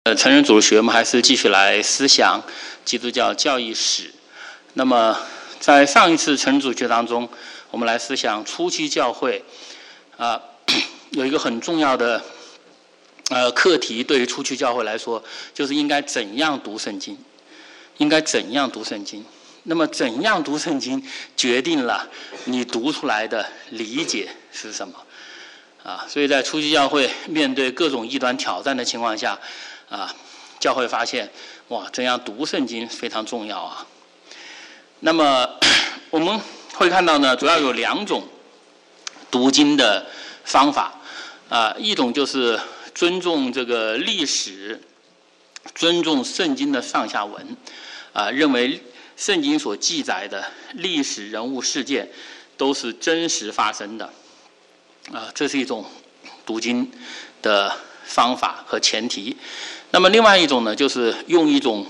成人主日学我们还是继续来思想基督教教义史。那么在上一次成人主日学当中，我们来思想初期教会有一个很重要的课题，对于初期教会来说，就是应该怎样读圣经，应该怎样读圣经。那么怎样读圣经决定了你读出来的理解是什么所以在初期教会面对各种异端挑战的情况下教会发现怎样读圣经非常重要那么我们会看到呢，主要有两种读经的方法一种就是尊重这个历史，尊重圣经的上下文认为圣经所记载的历史人物事件都是真实发生的这是一种读经的方法和前提。那么另外一种呢，就是用一种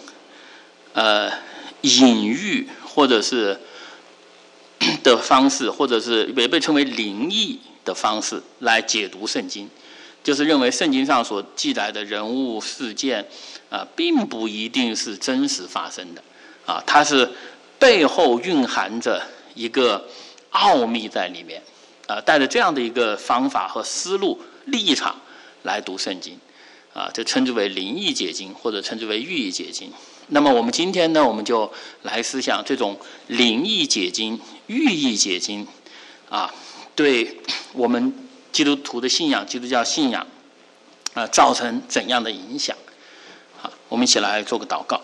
隐喻或者是的方式，或者是也被称为灵异的方式来解读圣经，就是认为圣经上所记载的人物事件并不一定是真实发生的它是背后蕴含着一个奥秘在里面带着这样的一个方法和思路立场来读圣经这称之为灵异解经，或者称之为寓意解经。那么我们今天呢，我们就来思想这种灵异解经、寓意解经对我们基督徒的信仰、基督教信仰造成怎样的影响我们一起来做个祷告。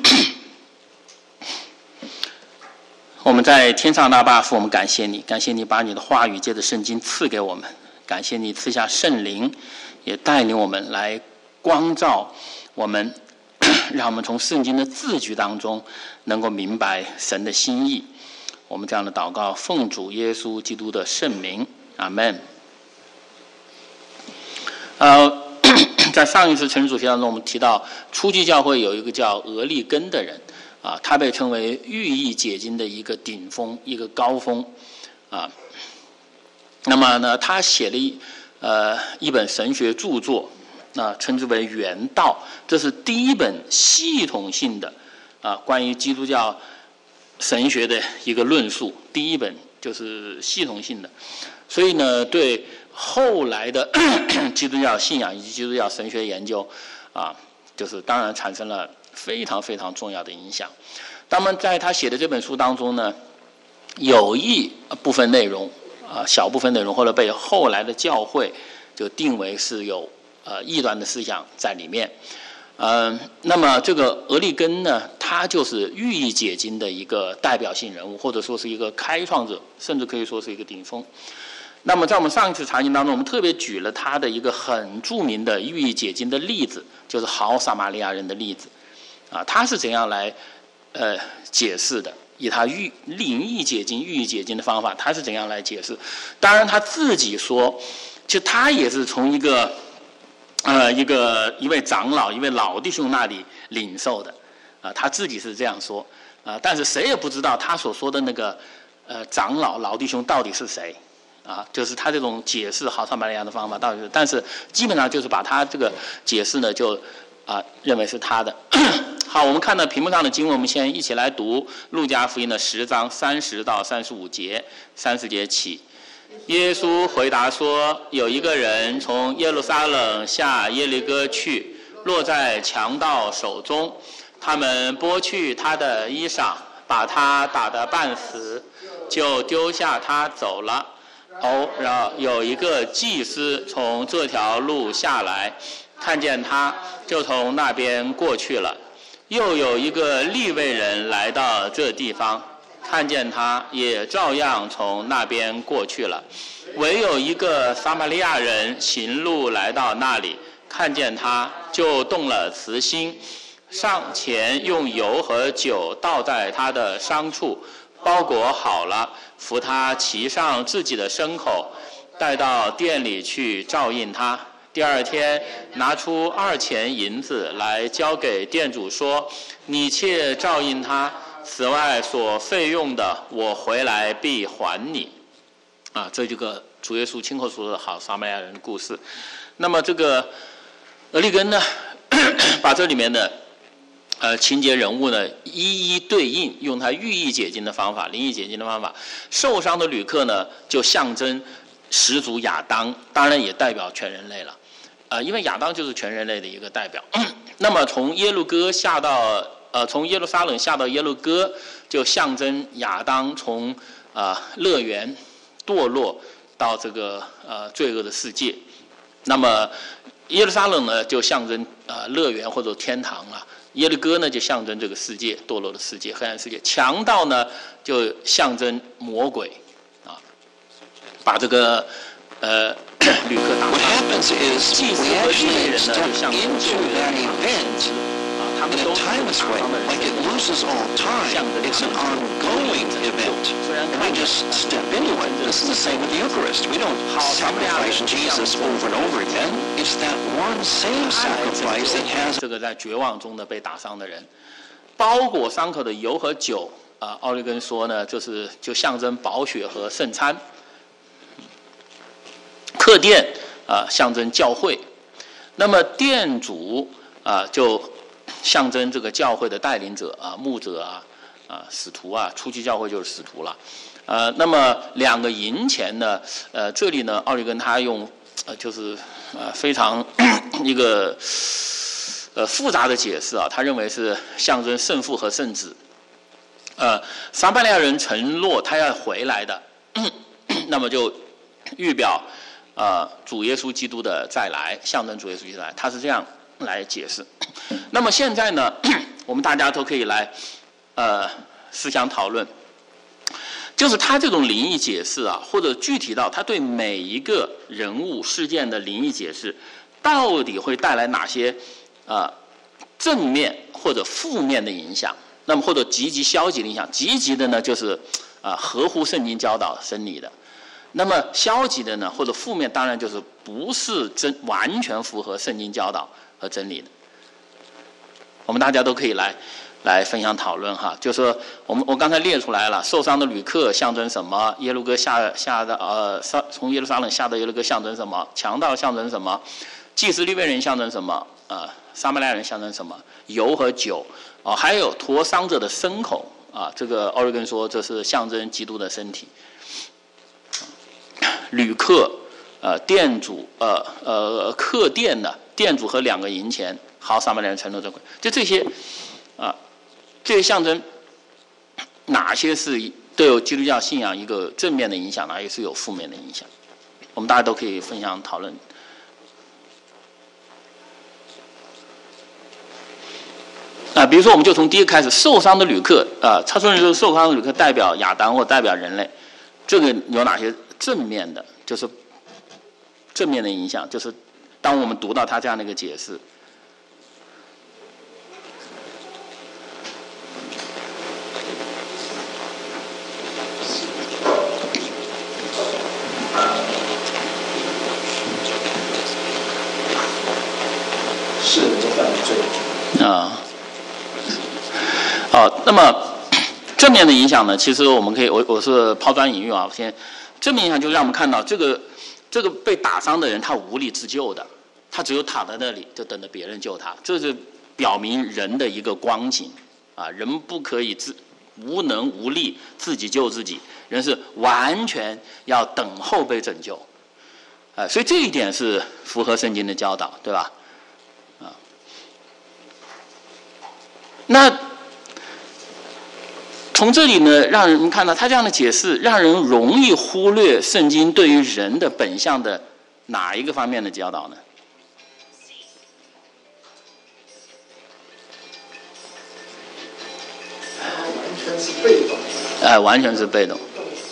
我们在天上大爸父，我们感谢你，感谢你把你的话语借着圣经赐给我们，感谢你赐下圣灵，也带领我们来光照我们，让我们从圣经的字句当中能够明白神的心意。我们这样的祷告奉主耶稣基督的圣名，阿们。在上一次成人主题当中，我们提到初期教会有一个叫俄利根的人他被称为寓意解经的一个顶峰，一个高峰那么呢，他写了一本神学著作称之为原道，这是第一本系统性的关于基督教神学的一个论述，第一本就是系统性的。所以呢，对后来的基督教信仰以及基督教神学研究就是当然产生了非常非常重要的影响。那么在他写的这本书当中呢，有一部分内容小部分内容或者被后来的教会就定为是有异端的思想在里面那么这个俄利根呢，他就是寓意解经的一个代表性人物，或者说是一个开创者，甚至可以说是一个顶峰。那么在我们上一次查经当中，我们特别举了他的一个很著名的寓意解经的例子，就是好撒玛利亚人的例子他是怎样来解释的，以他灵异解经、寓意解经的方法，他是怎样来解释。当然他自己说，就他也是从一位长老、一位老弟兄那里领受的他自己是这样说但是谁也不知道他所说的那个长老、老弟兄到底是谁就是他这种解释好撒玛利亚的方法到底是，但是基本上就是把他这个解释呢就认为是他的。好，我们看到屏幕上的经文，我们先一起来读路加福音的10章30到35节，30节起。耶稣回答说，有一个人从耶路撒冷下耶利哥去，落在强盗手中，他们剥去他的衣裳，把他打得半死，就丢下他走了。然后有一个祭司从这条路下来，看见他，就从那边过去了。又有一个利未人来到这地方，看见他，也照样从那边过去了。唯有一个撒玛利亚人行路来到那里，看见他，就动了慈心，上前用油和酒倒在他的伤处，包裹好了，扶他骑上自己的牲口，带到店里去照应他。第二天拿出2钱银子来交给店主，说，你且照应他，此外所费用的，我回来必还你这个主耶稣亲口说的好撒玛利亚人的故事。那么这个俄利根呢把这里面的情节人物呢一一对应，用它寓意解经的方法、灵异解经的方法。受伤的旅客呢，就象征始祖亚当，当然也代表全人类了。因为亚当就是全人类的一个代表。那么从耶路哥下到从耶路撒冷下到耶路哥，就象征亚当从乐园堕落到这个罪恶的世界。那么耶路撒冷呢，就象征乐园或者天堂啊；耶路哥呢，就象征这个世界堕落的世界、黑暗世界。强盗呢，就象征魔鬼啊，把这个旅客打伤。祭司和利未人呢，就象征救人啊，他们都是打伤的人，象征他们虽然看着 step into it. This is the same with the Eucharist. We don't sacrifice Jesus over and over again. It's that one same sacrifice that has 这个在绝望中的被打伤的人，包裹伤口的油和酒奥利根说呢，就象征宝血和圣餐。客店象征教会，那么店主就象征这个教会的带领者牧者使徒初期教会就是使徒了。那么两个银钱呢，这里呢奥利根他用就是非常一个复杂的解释他认为是象征圣父和圣子。撒玛利亚人承诺他要回来的，那么就预表主耶稣基督的再来，象征主耶稣基督的再来，他是这样来解释。那么现在呢，我们大家都可以来思想讨论，就是他这种灵异解释或者具体到他对每一个人物事件的灵异解释，到底会带来哪些正面或者负面的影响？那么或者积极消极的影响？积极的呢，就是合乎圣经教导真理的。那么消极的呢，或者负面，当然就是不是完全符合圣经教导和真理的。我们大家都可以来分享讨论就是说我刚才列出来了，受伤的旅客象征什么？耶路哥从耶路撒冷下到耶路哥象征什么？强盗象征什么？祭司利未人象征什么？撒玛利亚人象征什么？油和酒还有驮伤者的牲口这个奥利根说这是象征基督的身体。旅客店主客店的店主和2个银钱，好，撒玛利亚人承诺这块，就这些这些象征哪些是对有基督教信仰一个正面的影响，哪些是有负面的影响？我们大家都可以分享讨论。比如说我们就从第一个开始，受伤的旅客他说的受伤的旅客代表亚当或代表人类，这个有哪些正面的，就是正面的影响，就是当我们读到他这样的一个解释。 是人的犯罪那么正面的影响呢？其实我们可以，我是抛砖引玉先正面影响就让我们看到这个被打伤的人他无力自救的，他只有躺在那里就等着别人救他，这是表明人的一个光景人不可以无能无力自己救自己，人是完全要等候被拯救所以这一点是符合圣经的教导，对吧？那从这里呢，让人看到他这样的解释，让人容易忽略圣经对于人的本相的哪一个方面的教导呢？ 完全是被动。 完全是被动。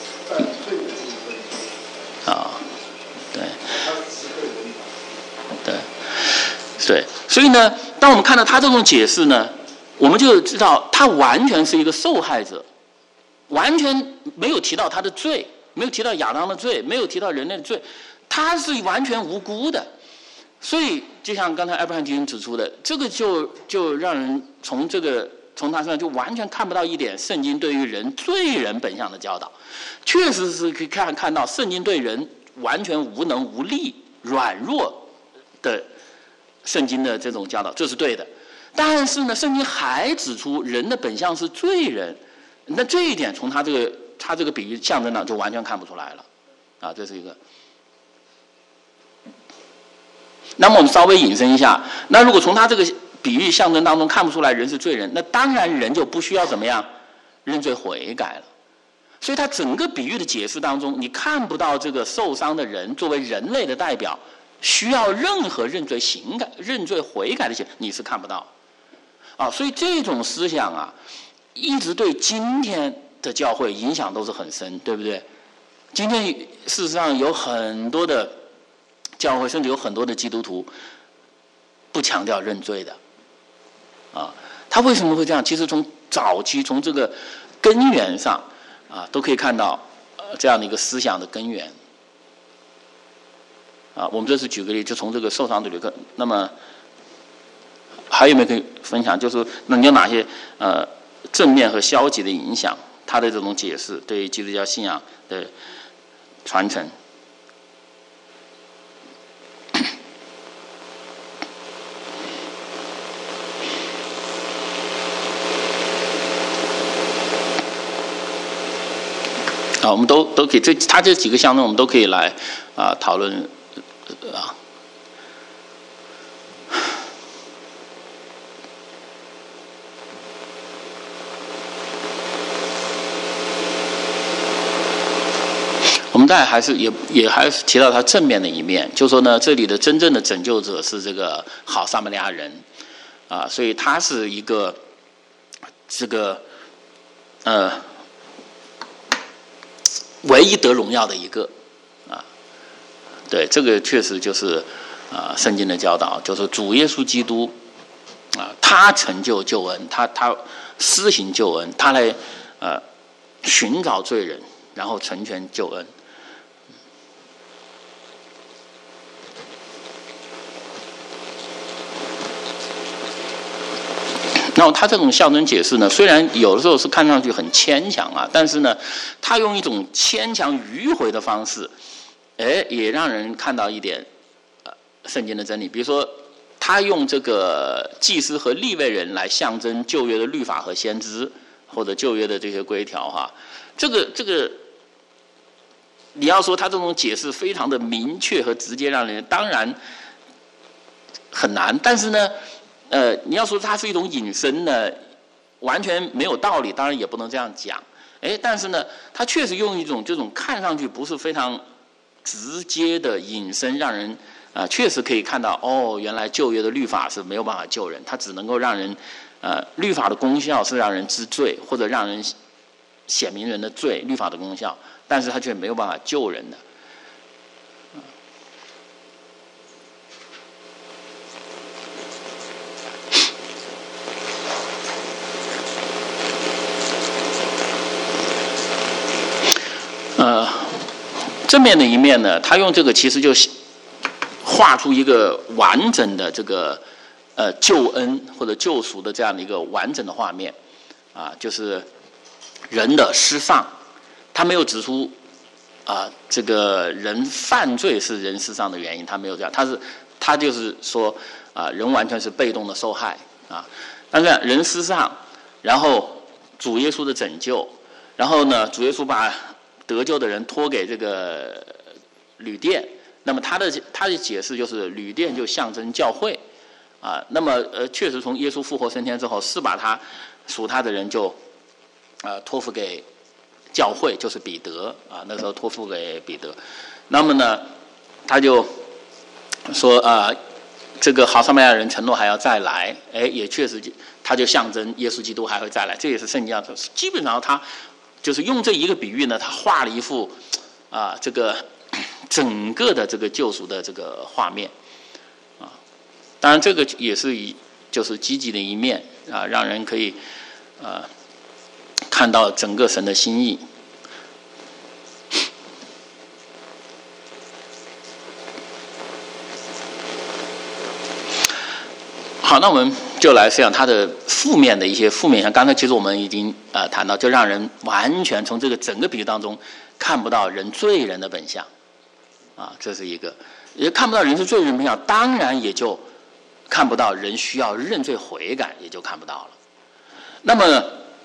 对，所以呢，当我们看到他这种解释呢，我们就知道他完全是一个受害者，完全没有提到他的罪，没有提到亚当的罪，没有提到人类的罪，他是完全无辜的。所以就像刚才艾伯汉弟兄指出的，这个就让人从他身上就完全看不到一点圣经对于罪人本相的教导，确实是可以看到圣经对人完全无能无力、软弱的圣经的这种教导，这是对的。但是呢，圣经还指出人的本相是罪人，那这一点从他这个比喻象征呢就完全看不出来了，啊，这是一个。那么我们稍微引申一下，那如果从他这个比喻象征当中看不出来人是罪人，那当然人就不需要怎么样认罪悔改了。所以他整个比喻的解释当中，你看不到这个受伤的人作为人类的代表需要任何认罪悔改的行为，你是看不到啊。所以这种思想啊，一直对今天的教会影响都是很深，对不对？今天事实上有很多的教会，甚至有很多的基督徒不强调认罪的啊。他为什么会这样？其实从早期从这个根源上啊，都可以看到这样的一个思想的根源啊。我们这次举个例，就从这个受伤的旅客，那么还有没有可以分享？就是那你有哪些正面和消极的影响？他的这种解释对基督教信仰的传承。啊，我们都可以，他这几个象征我们都可以来讨论啊。我们再还是也还是提到他正面的一面，就是说呢，这里的真正的拯救者是这个好撒玛利亚人啊，所以他是一个这个唯一得荣耀的一个啊，对，这个确实就是圣经的教导，就是主耶稣基督啊，他成就救恩，他施行救恩，他来寻找罪人，然后成全救恩。然后他这种象征解释呢，虽然有的时候是看上去很牵强啊，但是呢，他用一种牵强迂回的方式，也让人看到一点圣经的真理。比如说，他用这个祭司和利未人来象征旧约的律法和先知，或者旧约的这些规条哈。这个，你要说他这种解释非常的明确和直接，让人当然很难，但是呢。你要说它是一种引申呢，完全没有道理，当然也不能这样讲。但是呢，它确实用一种这种看上去不是非常直接的引申，让人确实可以看到，哦，原来旧约的律法是没有办法救人，它只能够让人律法的功效是让人知罪，或者让人显明人的罪，律法的功效，但是它却没有办法救人的。正面的一面呢，他用这个其实就画出一个完整的这个救恩或者救赎的这样的一个完整的画面啊，就是人的失丧，他没有指出这个人犯罪是人失丧的原因，他没有这样，他就是说人完全是被动的受害啊，但是人失丧，然后主耶稣的拯救，然后呢，主耶稣把得救的人托给这个旅店，那么他的解释就是旅店就象征教会啊。那么确实从耶稣复活升天之后，是把他属他的人就托付给教会，就是彼得啊，那时候托付给彼得。那么呢，他就说这个好撒玛利亚人承诺还要再来，也确实他就象征耶稣基督还会再来，这也是圣经上基本上他。就是用这一个比喻呢，他画了一幅这个整个的这个救赎的这个画面啊。当然，这个也是就是积极的一面啊，让人可以看到整个神的心意。好，那我们就来想它的负面的一些负面，像刚才其实我们已经谈到，就让人完全从这个整个比喻当中看不到人罪人的本相啊，这是一个，也看不到人是罪人的本相，当然也就看不到人需要认罪悔改，也就看不到了。那么，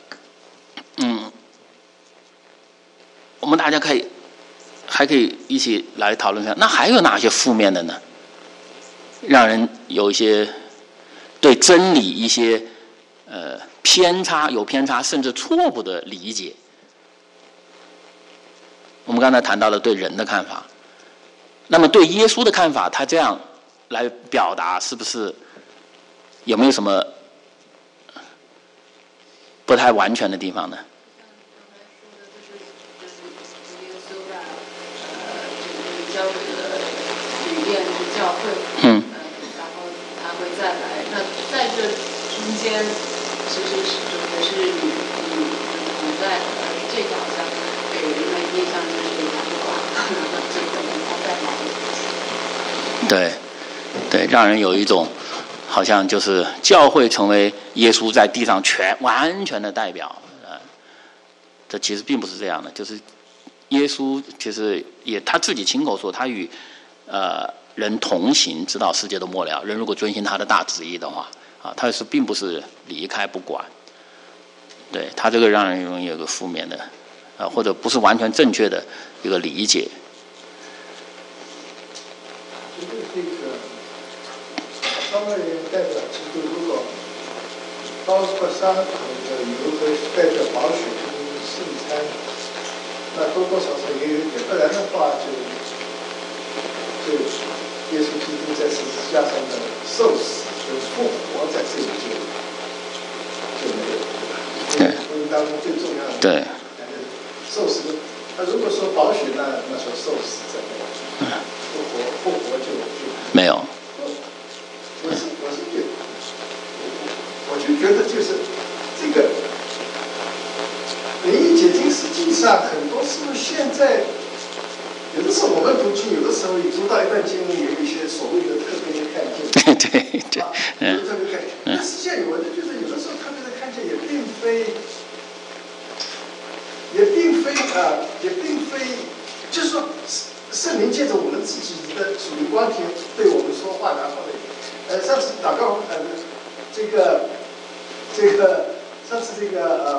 我们大家还可以一起来讨论一下，那还有哪些负面的呢？让人有一些对真理一些偏差，甚至错误的理解。我们刚才谈到了对人的看法，那么对耶稣的看法，他这样来表达，是不是有没有什么不太完全的地方呢？ 教会的旅店是教会，然后他会再来。那在这中间，其实是也是以古代的这个好像给人的印象就是阳光，这个他在忙。 对，让人有一种好像就是教会成为耶稣在地上完全的代表，这其实并不是这样的，就是。耶稣其实他自己亲口说，他与人同行，直到世界的末了。人如果遵循他的大旨意的话，他并不是离开不管。对，他这个让人容易有个负面的或者不是完全正确的一个理解。 觉得这个商人代表基督，如果包括伤口的油和代表宝血跟圣餐。那多多少少也有一点，不然的话就耶稣基督在十字架上的受死跟复活在这里就没有，对吧？福音当中最重要的对受死，那如果说宝血，那说受死在那里，复活就没有。 我就觉得就是这个。灵异解经实际上很多是现在有的时候我们读经，有的时候你读到一段经文，有一些所谓的特别的看见， 对， 有特别看见。但实际上我就觉得有的时候特别的看见也并非，就是说圣灵借着我们自己的属灵光体对我们说话，然后呢，上次祷告，上次这个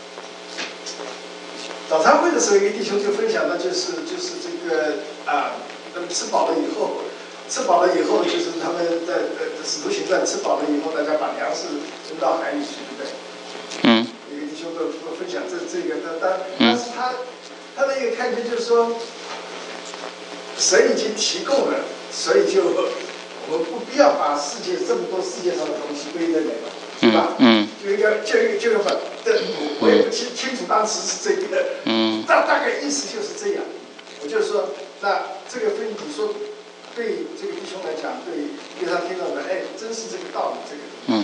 早餐会的时候，一个弟兄就分享了，就是这个他们吃饱了以后，就是他们在使徒行传吃饱了以后，大家把粮食扔到海里去，对不对？一个弟兄都分享这个，但是他的一个看见就是说，神已经提供了，所以就我们不必要把这么多世界上的东西归类了。是吧？就一个本，我也不清楚当时是这个，大概意思就是这样。我就说，那这个对你说，对这个弟兄来讲，对他听到的，真是这个道理，这个。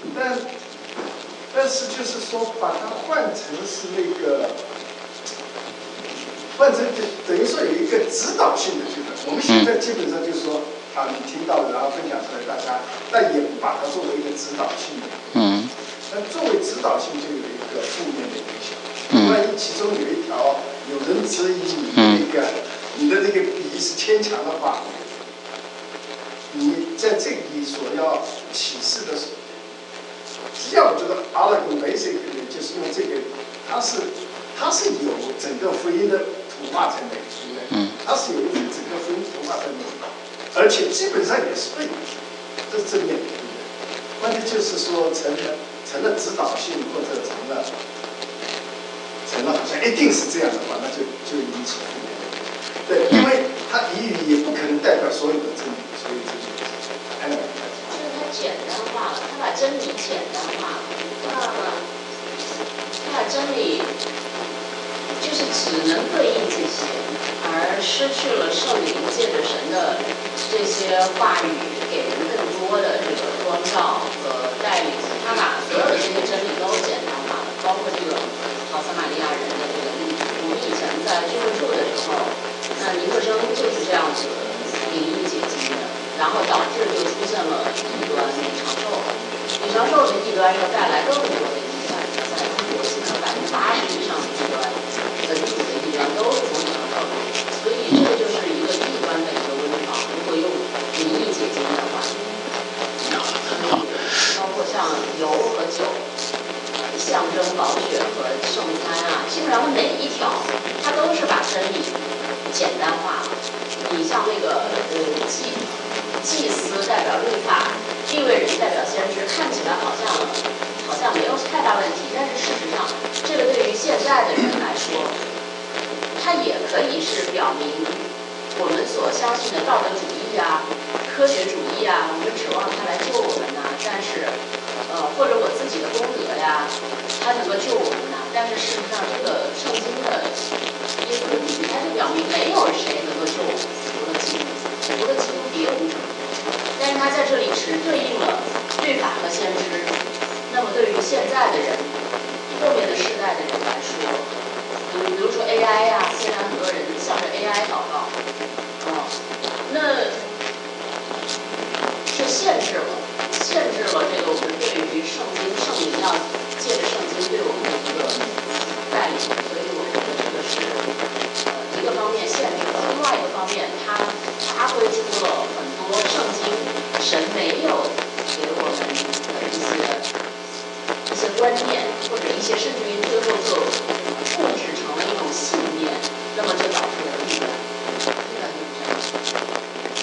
但是就是说，把它换成是那个，等于说有一个指导性的这个。我们现在基本上就是说。你听到了，然后分享出来，大家，但也不把它作为一个指导性的。那作为指导性就有一个负面的影响。万一其中有一条有人质疑你的那个比喻是牵强的话，你在这里所要启示的是，实际上我觉得阿拉贡梅这个就是用这个，它是有整个福音的图画在内，对不对？它是有一个整个福音图画在内。而且基本上也是对的，这是正面的，对不对？问题就是说成了指导性，或者成了好像一定是这样的话，那就已经错误了。对，因为它语也不可能代表所有的真理，所以这就是它简单化了，他把真理简单化了，他把真理就是只能对应这些，而失去了圣灵借着神的这些话语给人更多的这个光照和带领。他把所有的这些真理都简单化了，包括这个好撒玛利亚人的这个例子。我们以前在聚会处的时候，那尼克生就是这样子灵异解经的，然后导致就出现了异端李长寿。李长寿的异端又带来更多的异端，在中国基本上80%以上的异端，本土的异端都是从李长寿来的，所以这个就是一个异端的一个温床。如果用灵异解经的话， 条的每一条，它都是把真理简单化了。你像那个祭司代表律法，利未人代表先知，看起来好像没有太大问题，但是事实上，这个对于现在的人来说，它也可以是表明我们所相信的道德主义啊、科学主义啊，我们指望它来救我们呐、但是或者我自己的功德呀，它能够救我们呐、但是事实上，这个圣经的耶稣的比喻，它就表明没有谁能够救我们，除了基督别无拯救。但是它在这里只对应了律法和先知。那么对于现在的人，后面的世代的人来说，比如说 AI 呀、现在很多人向着 AI 祷告，那是限制了这个我们对于圣灵要借着圣经对我们的一个带领，所以我觉得这个是一个方面限制了，另外一个方面它发挥出了很多圣经神没有给我们的一些观念，或者一些甚至于最后就复制成了一种信念，那么就导致了异端就是这样。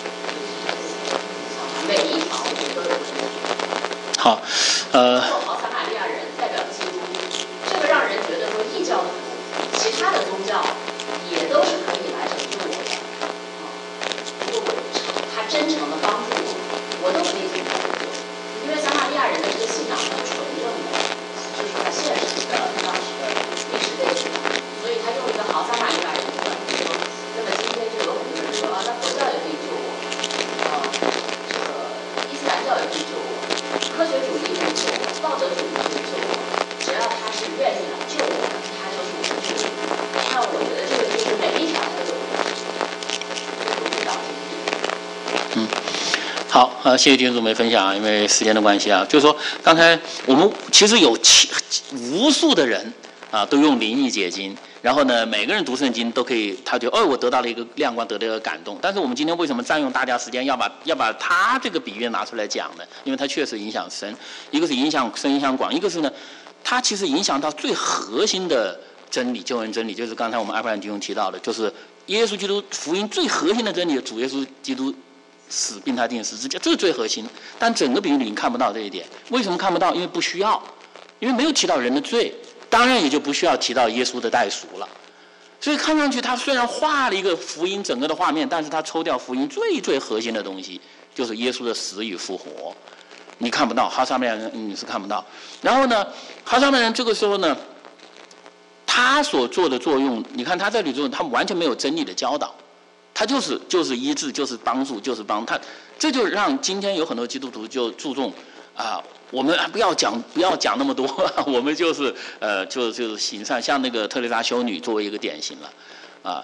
每一条都有问题。 好， 好撒玛利亚人代表基督，这个让人觉得说异教徒，其他的宗教也都是可以来拯救我的。如果他真诚的帮助我都可以去拯救。因为撒玛利亚人的这个信仰是纯正的，就是很现实的当时的历史背景，所以他用一个好撒玛利亚人的说，那么今天就有很多人说啊，那佛教也可以救我，这个伊斯兰教也可以救我，科学主义可以救我，道德主义可以救我，只要他是愿意来救我的，他就是我的主。那我觉得这个就是每一条都有误导进去。 好，谢谢弟兄姊妹分享啊，因为时间的关系啊，就是说刚才我们其实有无数的人啊，都用灵意解经，然后呢，每个人读圣经都可以，他就我得到了一个亮光，得到一个感动。但是我们今天为什么占用大家时间，要把他这个比喻拿出来讲呢？因为它确实影响深，一个是影响深、影响广，一个是呢，它其实影响到最核心的真理，救恩真理，就是刚才我们艾弗兰弟兄提到的，就是耶稣基督福音最核心的真理，主耶稣基督死并他钉十字架，这是最核心。但整个比喻里你看不到这一点，为什么看不到？因为不需要，因为没有提到人的罪，当然也就不需要提到耶稣的代赎了。所以看上去他虽然画了一个福音整个的画面，但是他抽掉福音最核心的东西，就是耶稣的死与复活，你看不到。哈撒玛利亚人你是看不到。然后呢，哈撒玛利亚人这个时候呢，他所做的作用，你看他这里作用，他完全没有真理的教导。他就是医治，就是帮助，就是帮他，这就让今天有很多基督徒就注重我们不要讲那么多，我们就是行善，像那个特蕾莎修女作为一个典型了，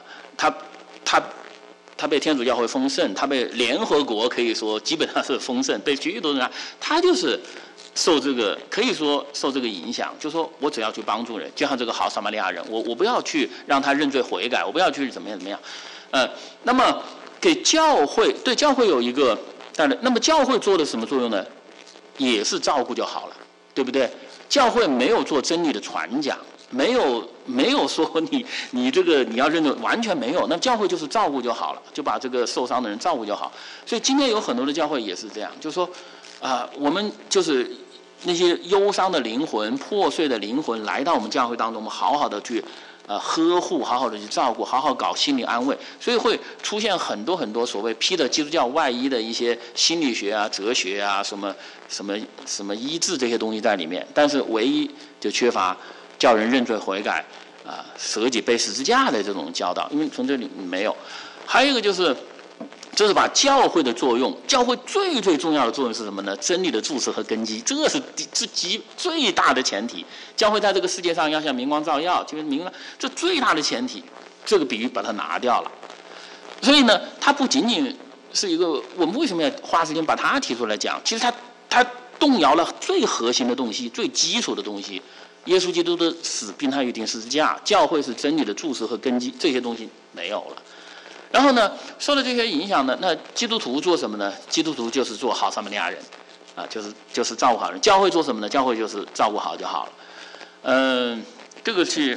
她被天主教会封圣，她被联合国可以说基本上是封圣，被许多人她就是受这个可以说受这个影响，就说我只要去帮助人，就像这个好撒玛利亚人，我不要去让他认罪悔改，我不要去怎么样。那么给教会，对教会有一个，那么教会做的什么作用呢？也是照顾就好了，对不对？教会没有做真理的传讲，没有说你这个你要认罪，完全没有。那教会就是照顾就好了，就把这个受伤的人照顾就好。所以今天有很多的教会也是这样，就是说我们就是那些忧伤的灵魂、破碎的灵魂来到我们教会当中，我们好好的去呵护，好好的去照顾，好好搞心理安慰，所以会出现很多所谓披着基督教外衣的一些心理学啊、哲学啊、什么医治这些东西在里面，但是唯一就缺乏叫人认罪悔改舍己背十字架的这种教导，因为从这里没有。还有一个就是把教会的作用，教会最重要的作用是什么呢？真理的注释和根基，这是最大的前提。教会在这个世界上要像明光照耀，就是这最大的前提。这个比喻把它拿掉了，所以呢，它不仅仅是一个，我们为什么要花时间把它提出来讲？其实它动摇了最核心的东西，最基础的东西。耶稣基督的死并他于钉十字架，教会是真理的注释和根基，这些东西没有了。然后呢，受了这些影响呢，那基督徒做什么呢？基督徒就是做好撒玛利亚人，就是照顾好人。教会做什么呢？教会就是照顾好就好了。这个是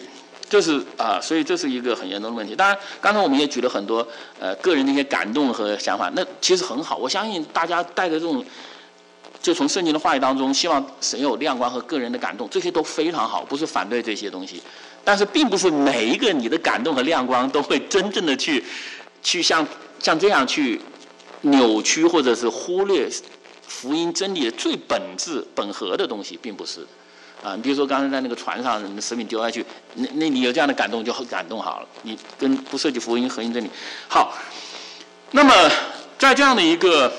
这是所以这是一个很严重的问题。当然，刚才我们也举了很多个人的一些感动和想法，那其实很好。我相信大家带着这种，就从圣经的话语当中，希望神有亮光和个人的感动，这些都非常好，不是反对这些东西。但是，并不是每一个你的感动和亮光都会真正的去像这样去扭曲或者是忽略福音真理的最本质本核的东西，并不是的。你比如说刚才在那个船上，食品丢下去，那你有这样的感动就很感动好了，你跟不涉及福音核心真理。好，那么在这样的一个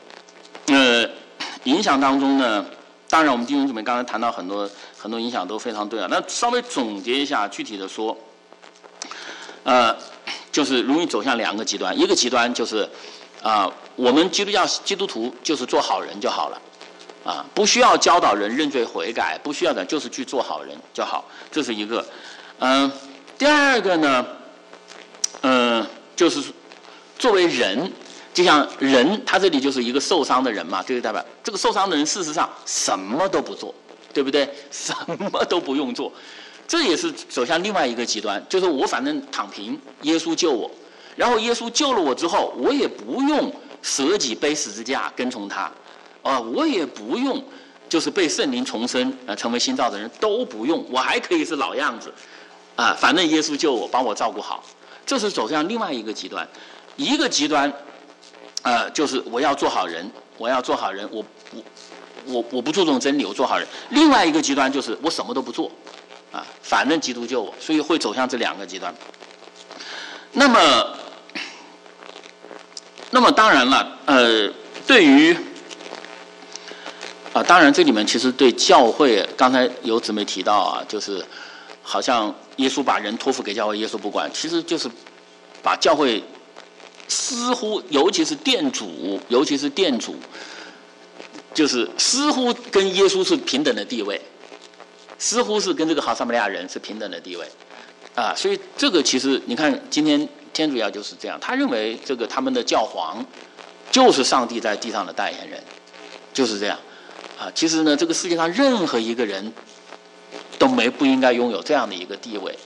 影响当中呢，当然我们弟兄姊妹刚才谈到很多影响都非常对啊。那稍微总结一下，具体的说，就是容易走向两个极端，一个极端就是我们基督徒就是做好人就好了。不需要教导人认罪悔改，不需要的，就是去做好人就好，这是一个。第二个呢，就是作为人，就像人，他这里就是一个受伤的人嘛，这就代表这个受伤的人事实上什么都不做，对不对？什么都不用做，这也是走向另外一个极端，就是我反正躺平，耶稣救我，然后耶稣救了我之后，我也不用舍己背十字架跟从他。我也不用，就是被圣灵重生，成为新造的人都不用，我还可以是老样子，反正耶稣救我，帮我照顾好，这是走向另外一个极端。一个极端，就是我要做好人，我不注重真理，我做好人。另外一个极端就是我什么都不做，反正基督救我，所以会走向这两个极端。那么当然了，对于当然，这里面其实对教会，刚才有姊妹提到就是好像耶稣把人托付给教会，耶稣不管，其实就是把教会似乎，尤其是店主，就是似乎跟耶稣是平等的地位，似乎是跟这个好撒玛利亚人是平等的地位，所以这个其实你看，今天天主教就是这样，他认为这个他们的教皇就是上帝在地上的代言人，就是这样。其实呢，这个世界上任何一个人都不应该拥有这样的一个地位，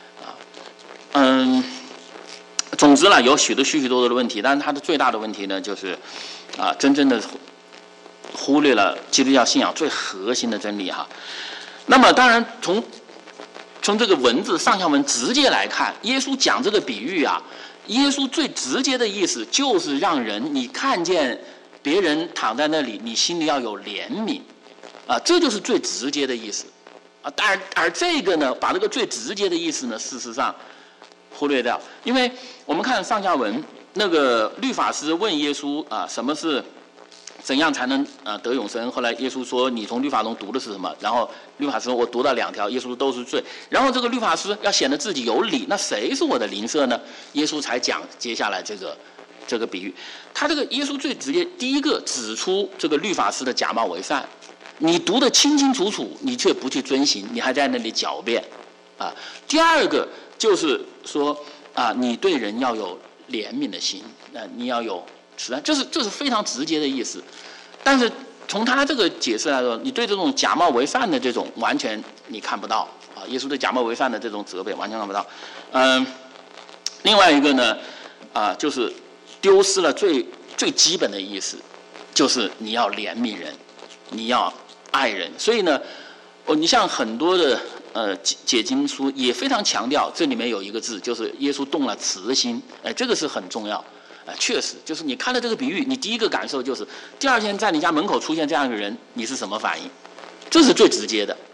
总之了，有许多的问题，但是它的最大的问题呢，就是真正的忽略了基督教信仰最核心的真理哈。那么当然从这个文字上下文直接来看，耶稣讲这个比喻耶稣最直接的意思就是让人你看见别人躺在那里，你心里要有怜悯，这就是最直接的意思，而这个呢，把这个最直接的意思呢，事实上忽略掉，因为我们看上下文，那个律法师问耶稣什么是怎样才能得永生？后来耶稣说你从律法中读的是什么？然后律法师说我读到2条，耶稣说都是罪。然后这个律法师要显得自己有理，那谁是我的邻舍呢？耶稣才讲接下来这个比喻。他这个耶稣最直接，第一个指出这个律法师的假冒为善，你读得清清楚楚，你却不去遵行，你还在那里狡辩第二个就是说你对人要有怜悯的心，你要有慈爱，这是非常直接的意思。但是从他这个解释来说，你对这种假冒为善的这种完全你看不到耶稣对假冒为善的这种责备完全看不到。另外一个呢就是丢失了最基本的意思，就是你要怜悯人，你要爱人。所以呢你像很多的解经书也非常强调，这里面有一个字，就是耶稣动了慈心，这个是很重要。确实，就是你看了这个比喻，你第一个感受就是，第二天在你家门口出现这样一个人，你是什么反应？这是最直接的，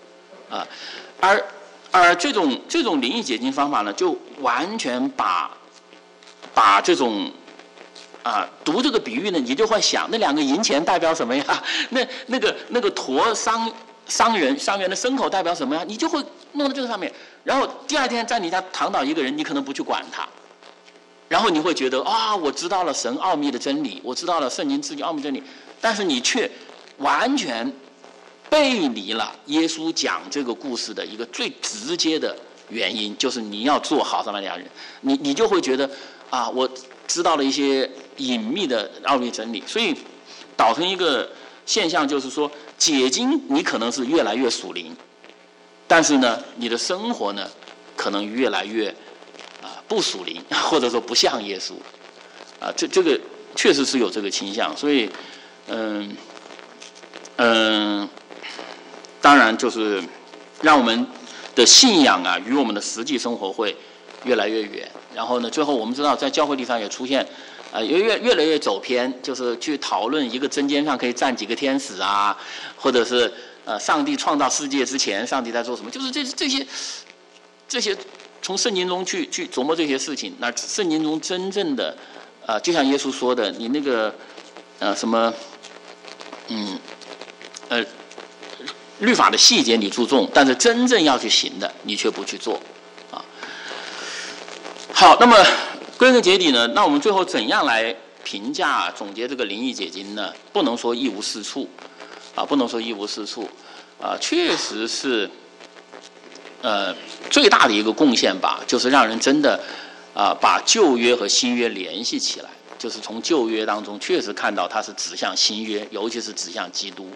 而这种灵异解经方法呢，就完全把这种读这个比喻呢，你就会想那2个银钱代表什么呀？那个驼伤员的牲口代表什么呀？你就会弄到这个上面，然后第二天在你家躺倒一个人，你可能不去管他。然后你会觉得我知道了神奥秘的真理，我知道了圣经自己奥秘真理，但是你却完全背离了耶稣讲这个故事的一个最直接的原因，就是你要做好撒玛利亚人，你就会觉得我知道了一些隐秘的奥秘真理，所以导成一个现象，就是说解经你可能是越来越属灵，但是呢，你的生活呢可能越来越不属灵，或者说不像耶稣这个确实是有这个倾向，所以当然就是让我们的信仰与我们的实际生活会越来越远。然后呢，最后我们知道在教会历史上也出现越来越走偏，就是去讨论一个针尖上可以站几个天使或者是上帝创造世界之前上帝在做什么，就是这些从圣经中去琢磨这些事情。那圣经中真正的就像耶稣说的，你那个律法的细节你注重，但是真正要去行的你却不去做好，那么归根结底呢，那我们最后怎样来评价总结这个灵异解经呢？不能说一无是处不能说一无是处确实是最大的一个贡献吧，就是让人真的把旧约和新约联系起来，就是从旧约当中确实看到它是指向新约，尤其是指向基督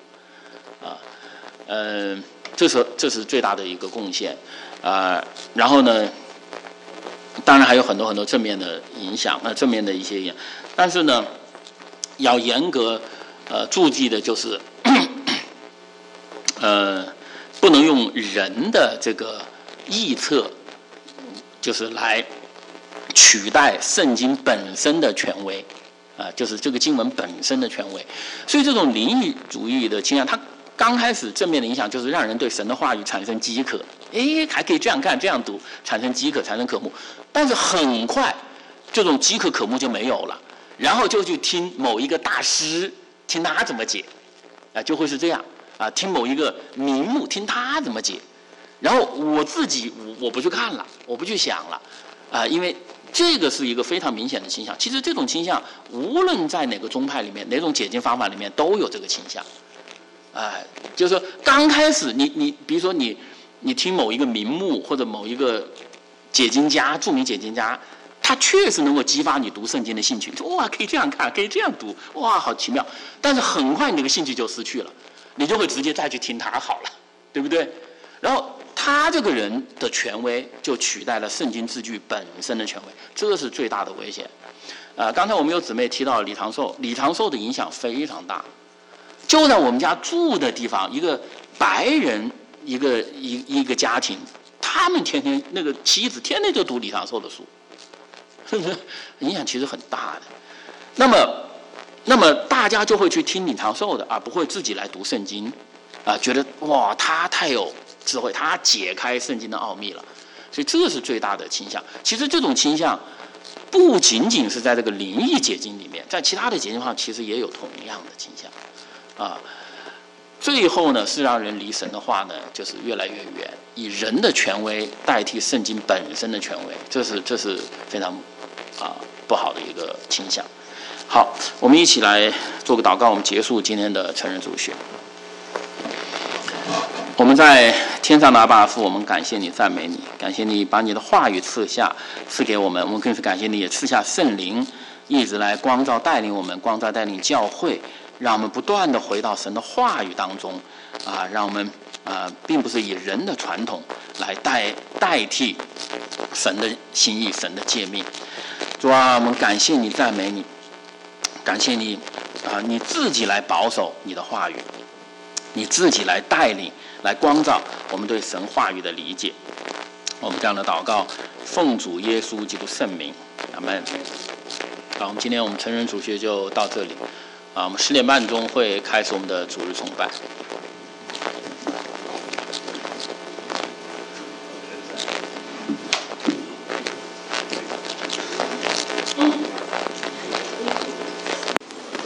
这是最大的一个贡献然后呢，当然还有很多很多正面的影响正面的一些影响，但是呢，要严格注记的就是不能用人的这个臆测，就是来取代圣经本身的权威就是这个经文本身的权威。所以这种灵异主义的倾向，它刚开始正面的影响就是让人对神的话语产生饥渴，还可以这样看这样读，产生饥渴，产生渴慕。但是很快这种饥渴渴慕就没有了，然后就去听某一个大师，听他怎么解就会是这样听某一个名目，听他怎么解，然后我自己我不去看了，我不去想了因为这个是一个非常明显的倾向。其实这种倾向无论在哪个宗派里面，哪种解经方法里面都有这个倾向就是说刚开始你比如说你听某一个名目或者某一个解经家，著名解经家，他确实能够激发你读圣经的兴趣，哇，可以这样看，可以这样读，哇，好奇妙。但是很快你这个兴趣就失去了，你就会直接再去听他好了，对不对？然后他这个人的权威就取代了圣经字句本身的权威，这是最大的危险刚才我们有姊妹提到李长寿的影响非常大，就在我们家住的地方，一个白人一个家庭，他们天天那个妻子天天就读李长寿的书，是不是影响其实很大的？那么大家就会去听李长寿的不会自己来读圣经觉得哇他太有智慧，他解开圣经的奥秘了，所以这是最大的倾向。其实这种倾向不仅仅是在这个灵异解经里面，在其他的解经上其实也有同样的倾向最后呢是让人离神的话呢就是越来越远，以人的权威代替圣经本身的权威，这是非常不好的一个倾向。好，我们一起来做个祷告，我们结束今天的成人主学。我们在天上的阿爸父，我们感谢你，赞美你，感谢你把你的话语赐给我们，我们更是感谢你也赐下圣灵，一直来光照带领我们，光照带领教会，让我们不断的回到神的话语当中让我们并不是以人的传统来代替神的心意，神的诫命。主我们感谢你，赞美你，感谢你你自己来保守你的话语，你自己来带领，来光照我们对神话语的理解。我们这样的祷告奉主耶稣基督圣名，阿们。好，我们今天我们成人主学就到这里我们10点半钟会开始我们的主日崇拜。